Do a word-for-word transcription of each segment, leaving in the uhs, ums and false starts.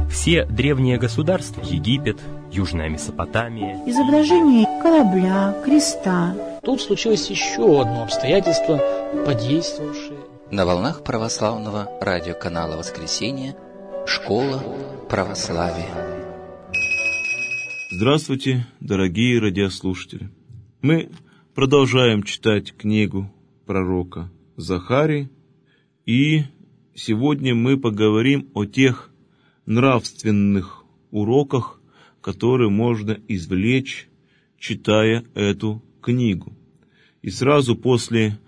Все древние государства, Египет, Южная Месопотамия, изображение корабля, креста. Тут случилось еще одно обстоятельство, подействовавшее. На волнах православного радиоканала «Воскресенье» «Школа православия». Здравствуйте, дорогие радиослушатели! Мы продолжаем читать книгу пророка Захарии, и сегодня мы поговорим о тех нравственных уроках, которые можно извлечь, читая эту книгу. И сразу после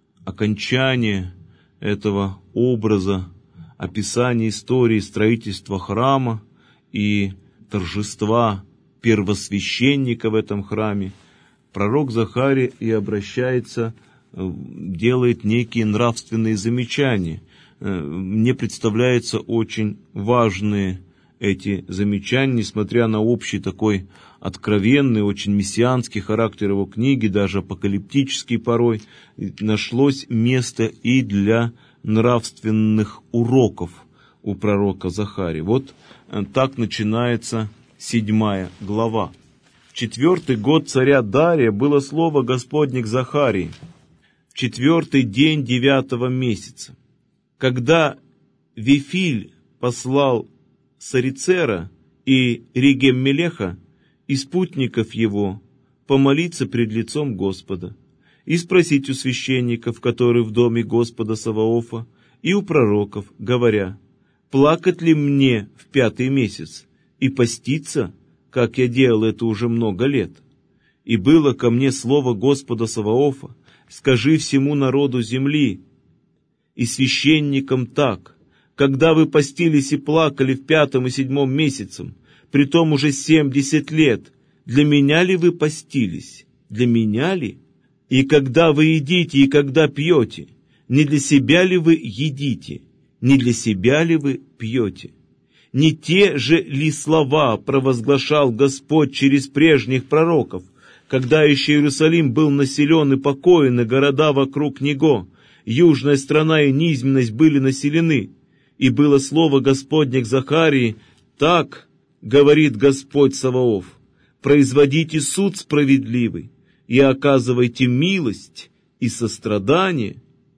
окончания этого образа, описания истории строительства храма и торжества первосвященника в этом храме, пророк Захарий и обращается, делает некие нравственные замечания. Мне представляются очень важные эти замечания, несмотря на общий такой откровенный, очень мессианский характер его книги, даже апокалиптический порой, нашлось место и для нравственных уроков у пророка Захарии. Вот так начинается седьмая глава. В четвертый год царя Дария было слово Господне к Захарии, в четвертый день девятого месяца, когда Вифиль послал Сарицера и Регем-Мелеха и спутников его помолиться пред лицом Господа и спросить у священников, которые в доме Господа Саваофа, и у пророков, говоря: «Плакать ли мне в пятый месяц и поститься, как я делал это уже много лет? И было ко мне слово Господа Саваофа: скажи всему народу земли и священникам так: когда вы постились и плакали в пятом и седьмом месяцем, притом уже семьдесят лет, для меня ли вы постились? Для меня ли? И когда вы едите, и когда пьете, не для себя ли вы едите? Не для себя ли вы пьете? Не те же ли слова провозглашал Господь через прежних пророков, когда еще Иерусалим был населен и покоен, и города вокруг него, южная страна и низменность были населены? И было слово Господне к Захарии: так говорит Господь Саваоф: производите суд справедливый и оказывайте милость и сострадание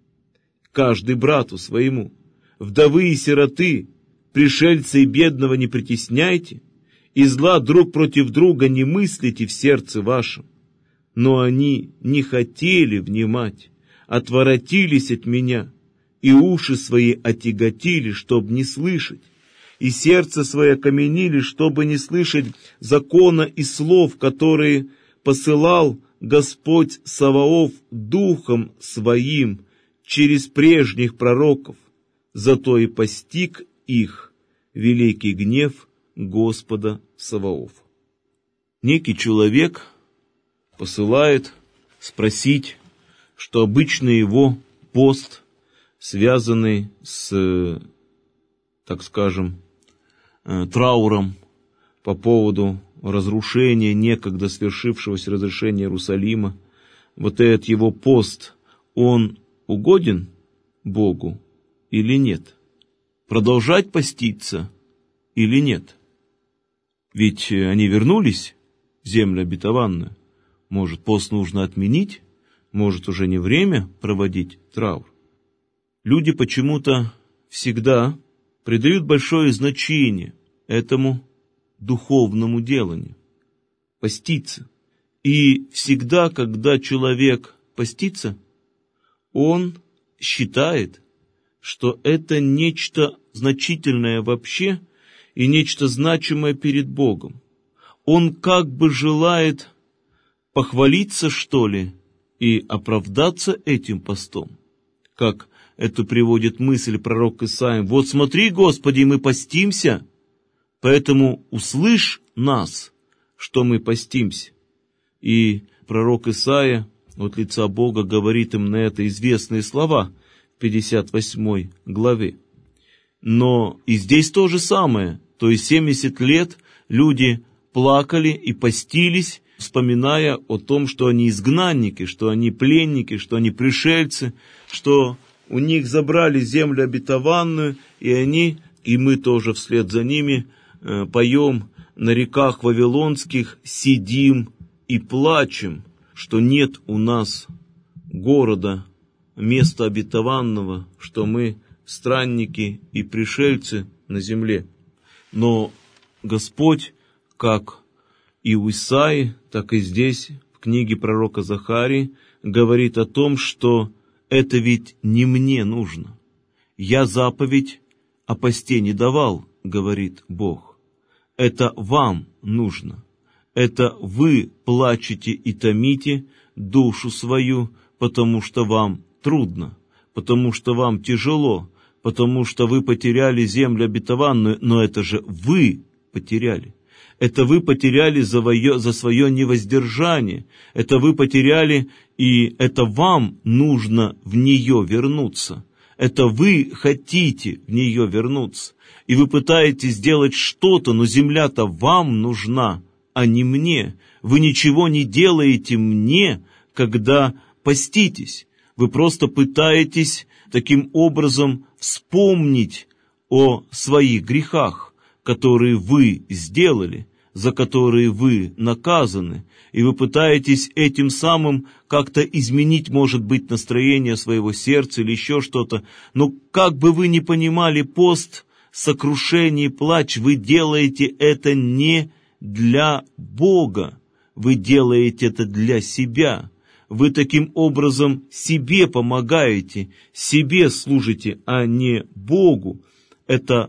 каждый брату своему. Вдовы и сироты, пришельца и бедного не притесняйте, и зла друг против друга не мыслите в сердце вашем. Но они не хотели внимать, отворотились от меня, и уши свои отяготили, чтоб не слышать, и сердце свое окаменили, чтобы не слышать закона и слов, которые посылал Господь Саваоф духом своим через прежних пророков. Зато и постиг их великий гнев Господа Саваофа». Некий человек посылает спросить, что обычный его пост, связанный с, так скажем, трауром по поводу разрушения, некогда свершившегося разрушения Иерусалима, вот этот его пост, он угоден Богу или нет? Продолжать поститься или нет? Ведь они вернулись в землю обетованную. Может, пост нужно отменить? Может, уже не время проводить траур? Люди почему-то всегда придают большое значение этому духовному деланию — поститься. И всегда, когда человек постится, он считает, что это нечто значительное вообще и нечто значимое перед Богом. Он как бы желает похвалиться, что ли, и оправдаться этим постом. Как это приводит мысль пророк Исаия: «Вот смотри, Господи, мы постимся, поэтому услышь нас, что мы постимся». И пророк Исаия от лица Бога говорит им на это известные слова в пятьдесят восьмой главе. Но и здесь то же самое, то есть семьдесят лет люди плакали и постились, вспоминая о том, что они изгнанники, что они пленники, что они пришельцы, что у них забрали землю обетованную, и они и мы тоже вслед за ними э, поем: на реках вавилонских сидим и плачем, что нет у нас города, места обетованного, что мы странники и пришельцы на земле. Но Господь, как и у Исаии, так и здесь, в книге пророка Захарии, говорит о том, что это ведь не мне нужно. Я заповедь о посте не давал, говорит Бог. Это вам нужно. Это вы плачете и томите душу свою, потому что вам трудно, потому что вам тяжело, потому что вы потеряли землю обетованную, но это же вы потеряли. Это вы потеряли за, вое, за свое невоздержание. Это вы потеряли, и это вам нужно в нее вернуться. Это вы хотите в нее вернуться. И вы пытаетесь сделать что-то, но земля-то вам нужна, а не мне. Вы ничего не делаете мне, когда поститесь. Вы просто пытаетесь таким образом вспомнить о своих грехах, которые вы сделали, за которые вы наказаны, и вы пытаетесь этим самым как-то изменить, может быть, настроение своего сердца или еще что-то. Но как бы вы ни понимали пост, сокрушение, плач, вы делаете это не для Бога, вы делаете это для себя. Вы таким образом себе помогаете, себе служите, а не Богу. Это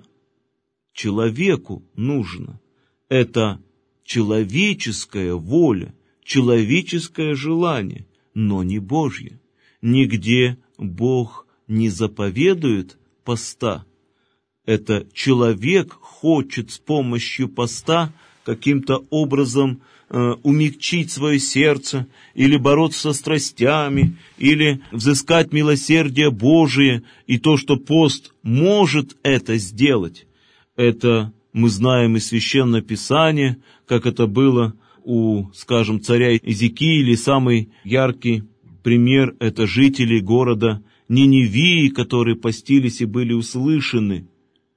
человеку нужно. Это человеческая воля, человеческое желание, но не Божье. Нигде Бог не заповедует поста. Это человек хочет с помощью поста каким-то образом э, умягчить свое сердце, или бороться со страстями, или взыскать милосердие Божие, и то, что пост может это сделать, это мы знаем из Священного Писания, как это было у, скажем, царя Иезекии, или самый яркий пример — это жители города Ниневии, которые постились и были услышаны.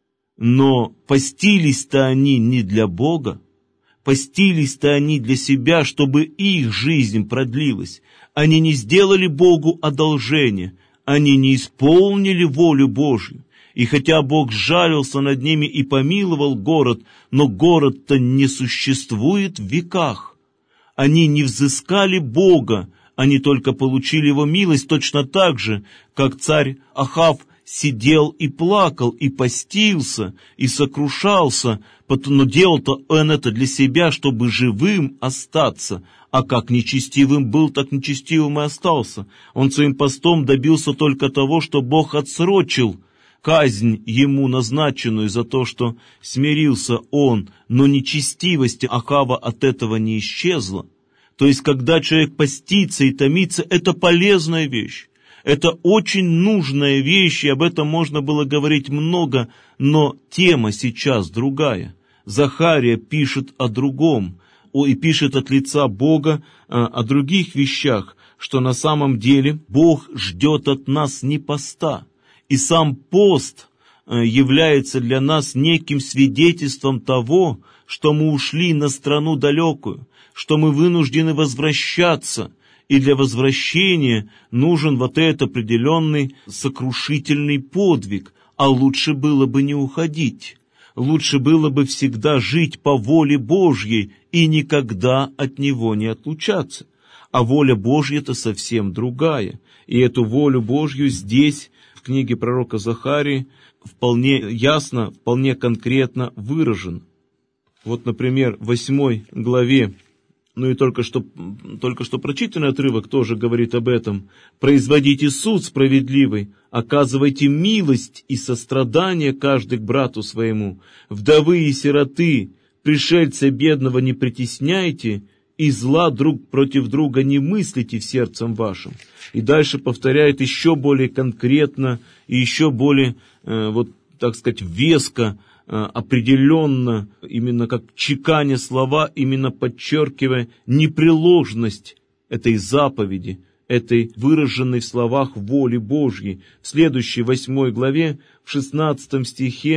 Но постились-то они не для Бога, постились-то они для себя, чтобы их жизнь продлилась. Они не сделали Богу одолжение, они не исполнили волю Божью. И хотя Бог сжалился над ними и помиловал город, но город-то не существует в веках. Они не взыскали Бога, они только получили Его милость, точно так же, как царь Ахав сидел и плакал, и постился, и сокрушался, но делал-то он это для себя, чтобы живым остаться, а как нечестивым был, так нечестивым и остался. Он своим постом добился только того, что Бог отсрочил казнь ему назначенную за то, что смирился он, но нечестивость Ахава от этого не исчезла. То есть, когда человек постится и томится, это полезная вещь. Это очень нужная вещь, и об этом можно было говорить много, но тема сейчас другая. Захария пишет о другом, и пишет от лица Бога о других вещах, что на самом деле Бог ждет от нас не поста. И сам пост является для нас неким свидетельством того, что мы ушли на страну далекую, что мы вынуждены возвращаться, и для возвращения нужен вот этот определенный сокрушительный подвиг, а лучше было бы не уходить, лучше было бы всегда жить по воле Божьей и никогда от Него не отлучаться. А воля Божья-то совсем другая, и эту волю Божью здесь, в книге пророка Захарии, вполне ясно, вполне конкретно выражена. Вот, например, в восьмой главе, ну и только что, только что прочитанный отрывок тоже говорит об этом. «Производите суд справедливый, оказывайте милость и сострадание каждый к брату своему, вдовы и сироты, пришельца бедного не притесняйте, и зла друг против друга не мыслите в сердцем вашем». И дальше повторяет еще более конкретно и еще более, э, вот так сказать, веско, определенно, именно как чеканя слова, именно подчеркивая непреложность этой заповеди, этой выраженной в словах воли Божьей. В следующей восьмой главе, в шестнадцатом стихе,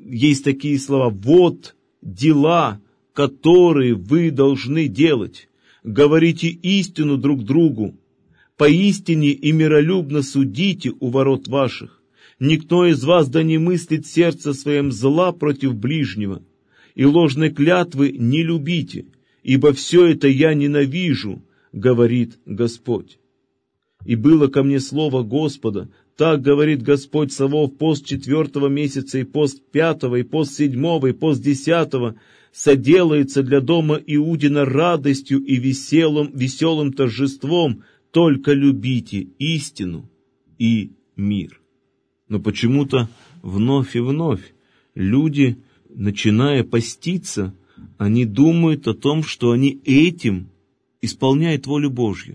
есть такие слова: «Вот дела, которые вы должны делать. Говорите истину друг другу. Поистине и миролюбно судите у ворот ваших. Никто из вас да не мыслит сердце своим зла против ближнего. И ложной клятвы не любите, ибо все это я ненавижу, говорит Господь». И было ко мне слово Господа: так говорит Господь Саваоф, пост четвертого месяца, и пост пятого, и пост седьмого, и пост десятого соделается для дома Иудина радостью и веселым, веселым торжеством, только любите истину и мир. Но почему-то вновь и вновь люди, начиная поститься, они думают о том, что они этим исполняют волю Божью.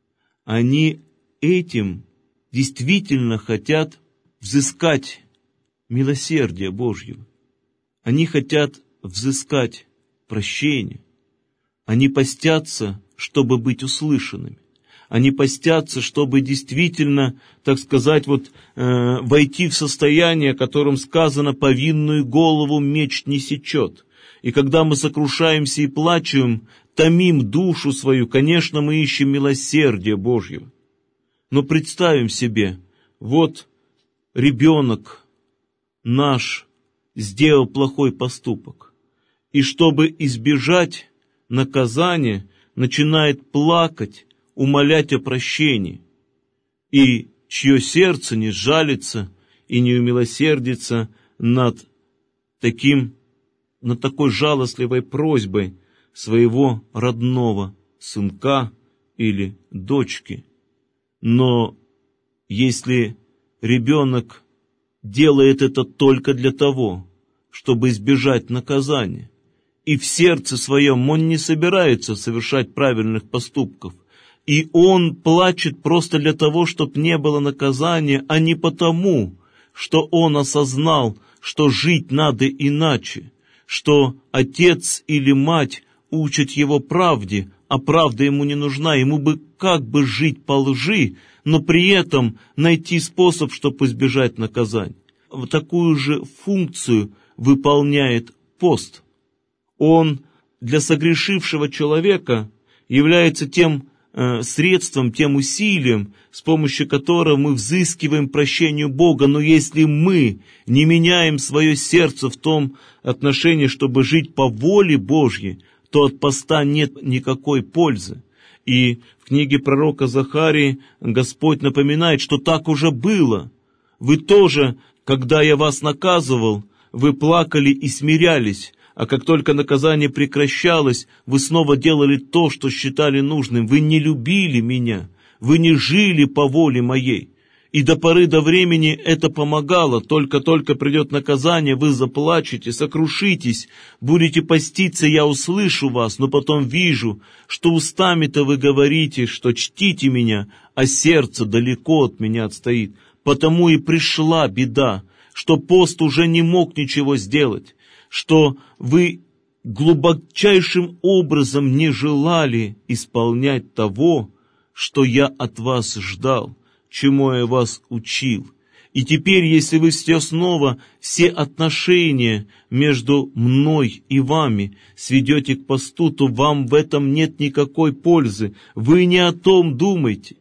Они этим действительно хотят взыскать милосердие Божьего. Они хотят взыскать прощение. Они постятся, чтобы быть услышанными. Они постятся, чтобы действительно, так сказать, вот, э, войти в состояние, о котором сказано: «Повинную голову меч не сечет». И когда мы сокрушаемся и плачем, томим душу свою, конечно, мы ищем милосердия Божьего. Но представим себе, вот ребенок наш сделал плохой поступок, и чтобы избежать наказания, начинает плакать, умолять о прощении, и чье сердце не сжалится и не умилосердится над таким, над такой жалостливой просьбой своего родного сынка или дочки. Но если ребенок делает это только для того, чтобы избежать наказания, и в сердце своем он не собирается совершать правильных поступков, и он плачет просто для того, чтобы не было наказания, а не потому, что он осознал, что жить надо иначе, что отец или мать учат его правде, а правда ему не нужна, ему бы как бы жить по лжи, но при этом найти способ, чтобы избежать наказания. Вот такую же функцию выполняет пост. Он для согрешившего человека является тем э, средством, тем усилием, с помощью которого мы взыскиваем прощению Бога. Но если мы не меняем свое сердце в том отношении, чтобы жить по воле Божьей, то от поста нет никакой пользы. И в книге пророка Захарии Господь напоминает, что так уже было. Вы тоже, когда я вас наказывал, вы плакали и смирялись, а как только наказание прекращалось, вы снова делали то, что считали нужным. Вы не любили меня, вы не жили по воле моей. И до поры до времени это помогало. Только-только придет наказание, вы заплачете, сокрушитесь, будете поститься, я услышу вас, но потом вижу, что устами-то вы говорите, что чтите меня, а сердце далеко от меня отстоит. Потому и пришла беда, что пост уже не мог ничего сделать, что вы глубочайшим образом не желали исполнять того, что я от вас ждал, чему я вас учил. И теперь, если вы все снова, все отношения между мной и вами сведете к посту, то вам в этом нет никакой пользы. Вы не о том думаете.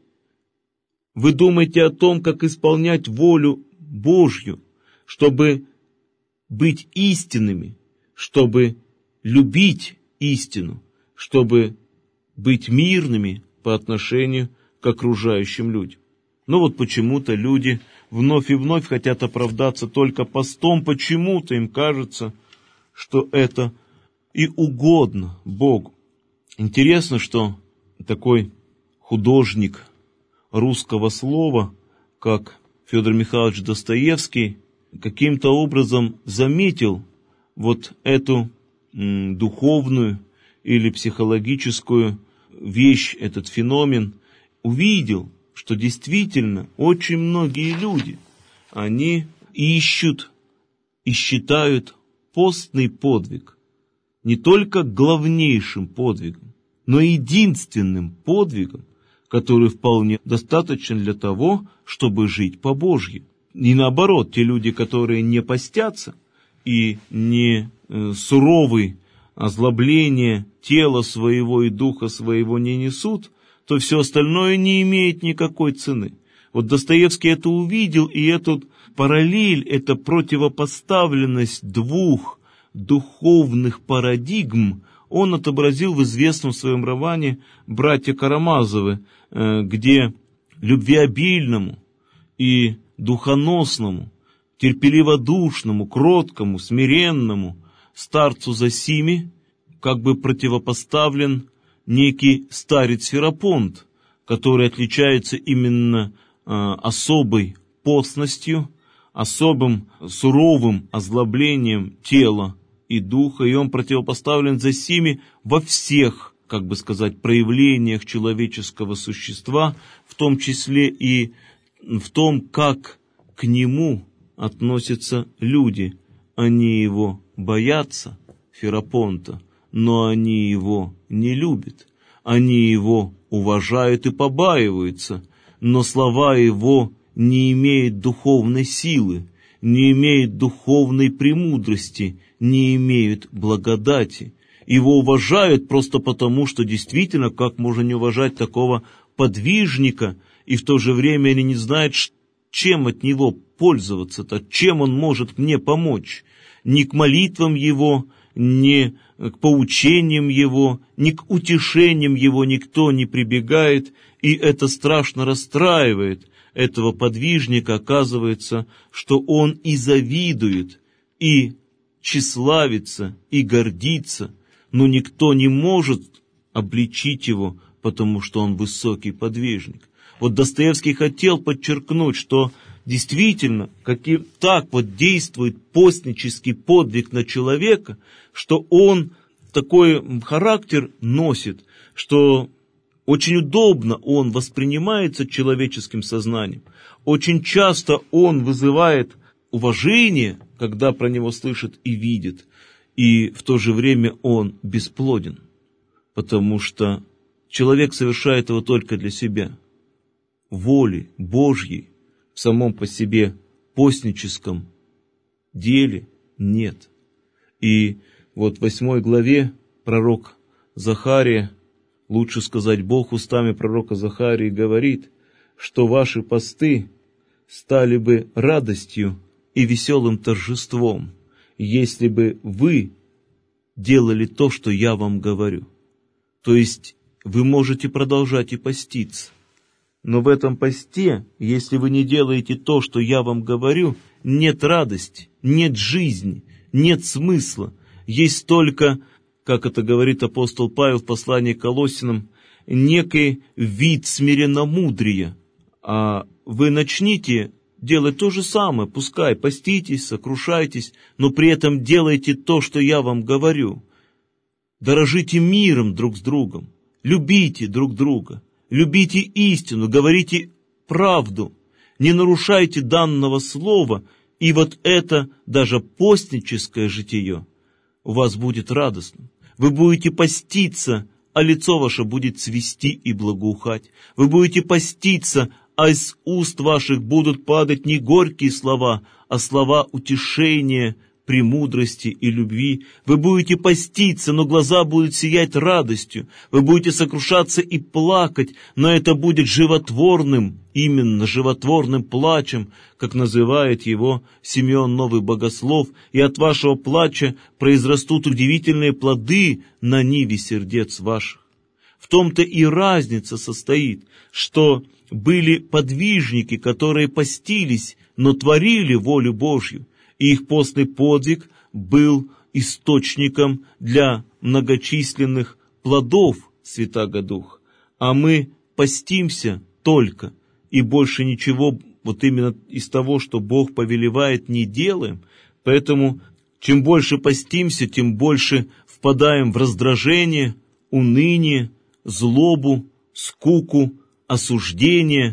Вы думаете о том, как исполнять волю Божью, чтобы быть истинными, чтобы любить истину, чтобы быть мирными по отношению к окружающим людям. Но вот почему-то люди вновь и вновь хотят оправдаться только постом, почему-то им кажется, что это и угодно Богу. Интересно, что такой художник русского слова, как Федор Михайлович Достоевский, каким-то образом заметил вот эту м, духовную или психологическую вещь, этот феномен, увидел, что действительно очень многие люди, они ищут и считают постный подвиг не только главнейшим подвигом, но и единственным подвигом, который вполне достаточен для того, чтобы жить по-божьи. И наоборот, те люди, которые не постятся, и не э, суровый, озлобление тела своего и духа своего не несут, то все остальное не имеет никакой цены. Вот Достоевский это увидел, и эту параллель, эта противопоставленность двух духовных парадигм он отобразил в известном своем романе «Братья Карамазовы», где любвеобильному и духоносному, терпеливодушному, кроткому, смиренному старцу Зосиме как бы противопоставлен некий старец Ферапонт, который отличается именно э, особой постностью, особым суровым озлоблением тела и духа, и он противопоставлен Зосиме во всех, как бы сказать, проявлениях человеческого существа, в том числе и в том, как к нему относятся люди. Они его боятся, Ферапонта, но они его не любят. Они его уважают и побаиваются, но слова его не имеют духовной силы, не имеют духовной премудрости, не имеют благодати. Его уважают просто потому, что действительно, как можно не уважать такого подвижника, и в то же время они не знают, чем от него пользоваться-то, чем он может мне помочь. Ни к молитвам его, ни к поучениям его, ни к утешениям его никто не прибегает, и это страшно расстраивает этого подвижника. Оказывается, что он и завидует, и тщеславится, и гордится, но никто не может обличить его, потому что он высокий подвижник. Вот Достоевский хотел подчеркнуть, что действительно, каким, так вот действует постнический подвиг на человека, что он такой характер носит, что очень удобно он воспринимается человеческим сознанием. Очень часто он вызывает уважение, когда про него слышат и видят, и в то же время он бесплоден, потому что человек совершает его только для себя. Воли Божьей в самом по себе постническом деле нет. И вот в восьмой главе пророк Захария, лучше сказать, Бог устами пророка Захарии говорит, что ваши посты стали бы радостью и веселым торжеством, если бы вы делали то, что я вам говорю. То есть вы можете продолжать и поститься. Но в этом посте, если вы не делаете то, что я вам говорю, нет радости, нет жизни, нет смысла. Есть только, как это говорит апостол Павел в послании к Колоссянам, некий вид смиренномудрия. А вы начните делать то же самое, пускай поститесь, сокрушайтесь, но при этом делайте то, что я вам говорю. Дорожите миром друг с другом, любите друг друга. Любите истину, говорите правду, не нарушайте данного слова, и вот это даже постническое житие у вас будет радостным. Вы будете поститься, а лицо ваше будет цвести и благоухать. Вы будете поститься, а из уст ваших будут падать не горькие слова, а слова утешения, премудрости и любви. Вы будете поститься, но глаза будут сиять радостью. Вы будете сокрушаться и плакать, но это будет животворным, именно животворным плачем, как называет его Симеон Новый Богослов, и от вашего плача произрастут удивительные плоды на ниве сердец ваших. В том-то и разница состоит, что были подвижники, которые постились, но творили волю Божью, и их постный подвиг был источником для многочисленных плодов Святаго Духа. А мы постимся только, и больше ничего вот именно из того, что Бог повелевает, не делаем. Поэтому чем больше постимся, тем больше впадаем в раздражение, уныние, злобу, скуку, осуждение,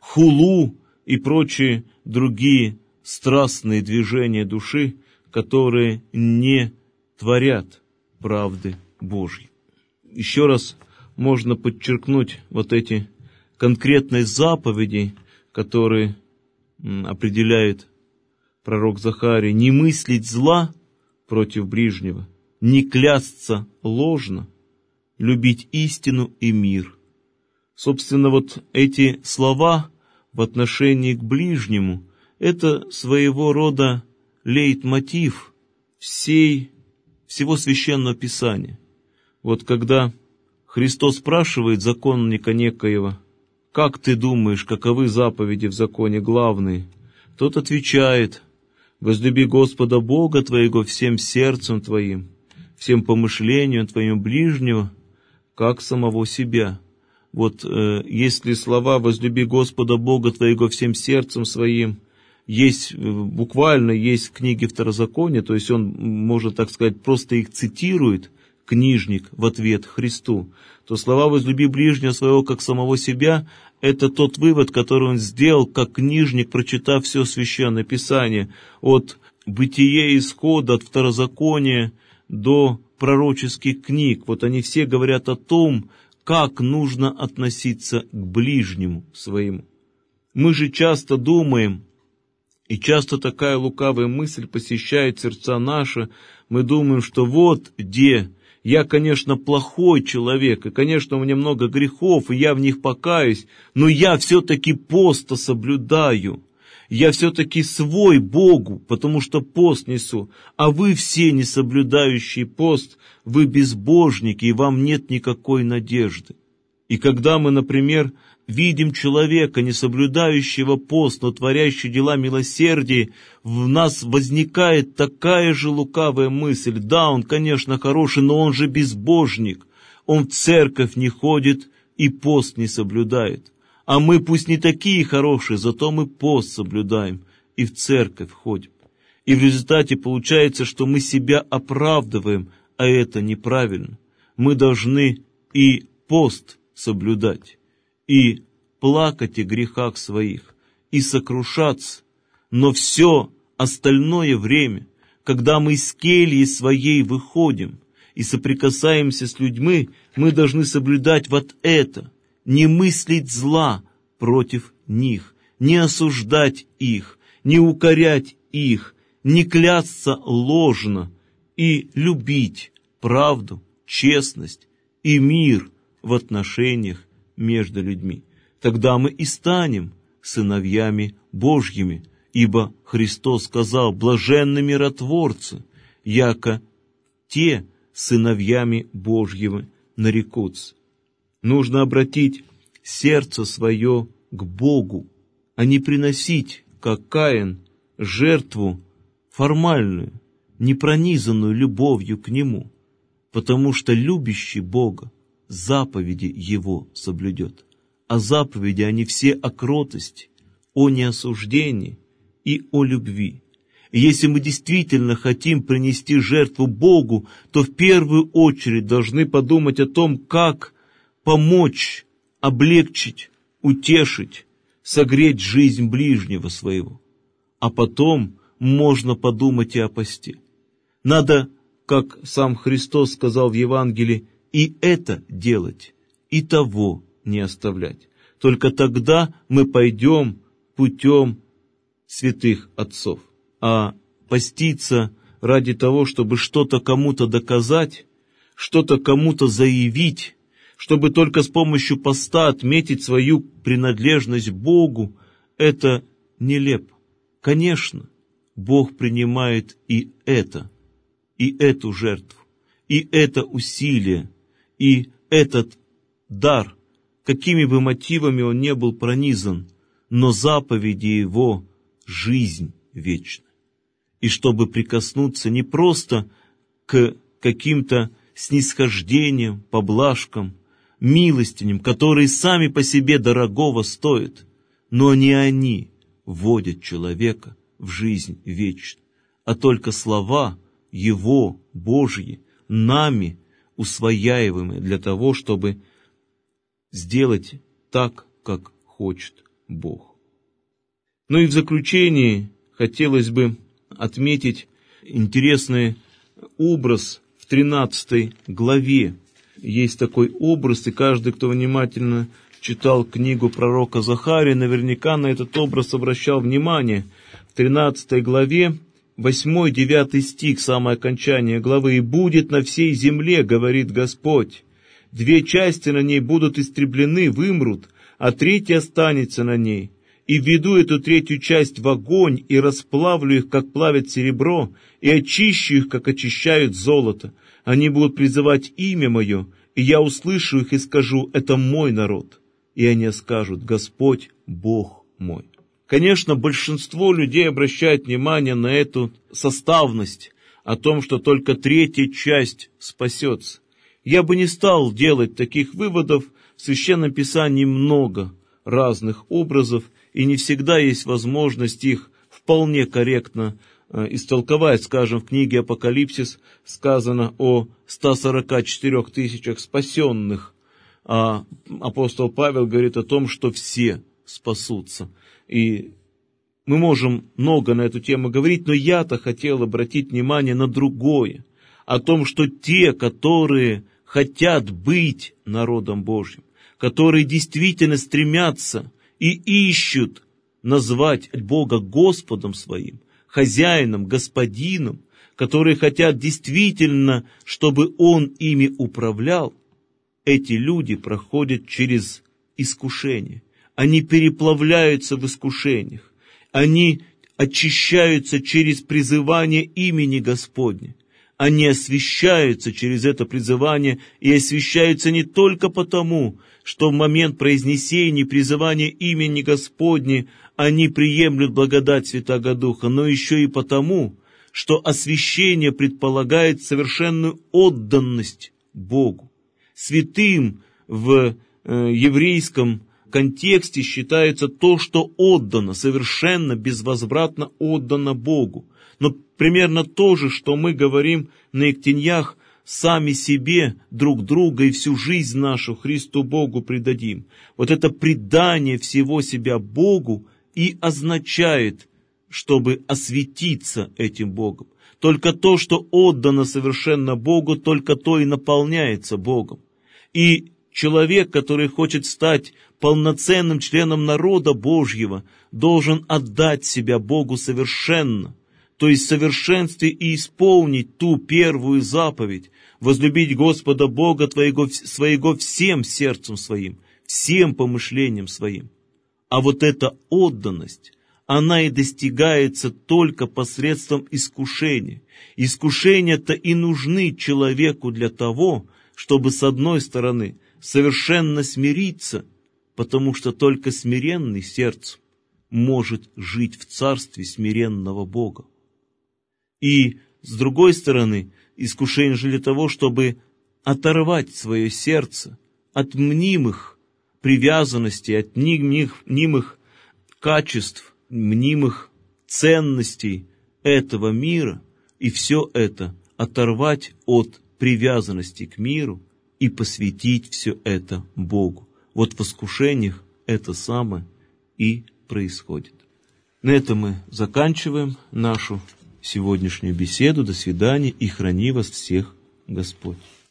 хулу и прочие другие страстные движения души, которые не творят правды Божьей. Еще раз можно подчеркнуть вот эти конкретные заповеди, которые определяет пророк Захарий: не мыслить зла против ближнего, не клясться ложно, любить истину и мир. Собственно, вот эти слова в отношении к ближнему – это своего рода лейтмотив всей, всего Священного Писания. Вот когда Христос спрашивает законника некоего: «Как ты думаешь, каковы заповеди в законе главные?» Тот отвечает: «Возлюби Господа Бога твоего всем сердцем твоим, всем помышлением твоим ближнего, как самого себя». Вот э, если слова «возлюби Господа Бога твоего всем сердцем своим» есть, буквально есть в книге Второзакония, то есть он, можно так сказать, просто их цитирует, книжник, в ответ Христу, то слова «возлюби ближнего своего, как самого себя» — это тот вывод, который он сделал, как книжник, прочитав все Священное Писание, от Бытия, Исхода, от Второзакония до пророческих книг. Вот они все говорят о том, как нужно относиться к ближнему своему. Мы же часто думаем, и часто такая лукавая мысль посещает сердца наши, мы думаем, что вот где я, конечно, плохой человек, и, конечно, у меня много грехов, и я в них покаюсь, но я все-таки пост соблюдаю, я все-таки свой Богу, потому что пост несу, а вы все, не соблюдающие пост, вы безбожники, и вам нет никакой надежды. И когда мы, например, видим человека, не соблюдающего пост, но творящего дела милосердия, в нас возникает такая же лукавая мысль: да, он, конечно, хороший, но он же безбожник, он в церковь не ходит и пост не соблюдает. А мы пусть не такие хорошие, зато мы пост соблюдаем и в церковь ходим. И в результате получается, что мы себя оправдываем, а это неправильно. Мы должны и пост соблюдать, и плакать о грехах своих, и сокрушаться. Но все остальное время, когда мы из кельи своей выходим и соприкасаемся с людьми, мы должны соблюдать вот это: не мыслить зла против них, не осуждать их, не укорять их, не клясться ложно и любить правду, честность и мир в отношениях между людьми. Тогда мы и станем сыновьями Божьими, ибо Христос сказал: блаженны миротворцы, яко те сыновьями Божьими нарекутся. Нужно обратить сердце свое к Богу, а не приносить, как Каин, жертву формальную, не пронизанную любовью к Нему, потому что любящий Бога заповеди Его соблюдет. А заповеди, они все о кротости, о неосуждении и о любви. И если мы действительно хотим принести жертву Богу, то в первую очередь должны подумать о том, как помочь, облегчить, утешить, согреть жизнь ближнего своего. А потом можно подумать и о посте. Надо, как сам Христос сказал в Евангелии, и это делать, и того не оставлять. Только тогда мы пойдем путем святых отцов. А поститься ради того, чтобы что-то кому-то доказать, что-то кому-то заявить, чтобы только с помощью поста отметить свою принадлежность Богу, это нелепо. Конечно, Бог принимает и это, и эту жертву, и это усилие, и этот дар, какими бы мотивами он не был пронизан, но заповеди Его — жизнь вечная. И чтобы прикоснуться не просто к каким-то снисхождениям, поблажкам, милостиням, которые сами по себе дорогого стоят, но не они вводят человека в жизнь вечную, а только слова Его, Божьи, нами усвояемые для того, чтобы сделать так, как хочет Бог. Ну и в заключение хотелось бы отметить интересный образ в тринадцатой главе. Есть такой образ, и каждый, кто внимательно читал книгу пророка Захария, наверняка на этот образ обращал внимание. В тринадцатой главе восьмой, девятый стих, самое окончание главы, «И будет на всей земле, говорит Господь, две части на ней будут истреблены, вымрут, а третья останется на ней. И введу эту третью часть в огонь, и расплавлю их, как плавят серебро, и очищу их, как очищают золото. Они будут призывать имя мое, и я услышу их и скажу, это мой народ. И они скажут, Господь, Бог мой». Конечно, большинство людей обращает внимание на эту составность, о том, что только третья часть спасется. Я бы не стал делать таких выводов, в Священном Писании много разных образов, и не всегда есть возможность их вполне корректно э, истолковать. Скажем, в книге «Апокалипсис» сказано о ста сорока четырёх тысячах спасенных, а апостол Павел говорит о том, что все спасутся. И мы можем много на эту тему говорить, но я-то хотел обратить внимание на другое, о том, что те, которые хотят быть народом Божьим, которые действительно стремятся и ищут назвать Бога Господом своим, хозяином, господином, которые хотят действительно, чтобы Он ими управлял, эти люди проходят через искушение. Они переплавляются в искушениях. Они очищаются через призывание имени Господня. Они освящаются через это призывание и освящаются не только потому, что в момент произнесения призывания имени Господня они приемлют благодать Святаго Духа, но еще и потому, что освящение предполагает совершенную отданность Богу. Святым в э, еврейском контексте считается то, что отдано, совершенно безвозвратно отдано Богу. Но примерно то же, что мы говорим на Ектеньях, сами себе, друг друга и всю жизнь нашу Христу Богу предадим. Вот это предание всего себя Богу и означает, чтобы осветиться этим Богом. Только то, что отдано совершенно Богу, только то и наполняется Богом. И человек, который хочет стать полноценным членом народа Божьего, должен отдать себя Богу совершенно, то есть в совершенстве и исполнить ту первую заповедь, возлюбить Господа Бога твоего, своего всем сердцем своим, всем помышлением своим. А вот эта отданность, она и достигается только посредством искушения. Искушения-то и нужны человеку для того, чтобы, с одной стороны, совершенно смириться, потому что только смиренный сердцем может жить в царстве смиренного Бога. И, с другой стороны, искушение же для того, чтобы оторвать свое сердце от мнимых привязанностей, от мнимых, мнимых качеств, мнимых ценностей этого мира, и все это оторвать от привязанности к миру и посвятить все это Богу. Вот в искушениях это самое и происходит. На этом мы заканчиваем нашу сегодняшнюю беседу. До свидания, и храни вас всех Господь.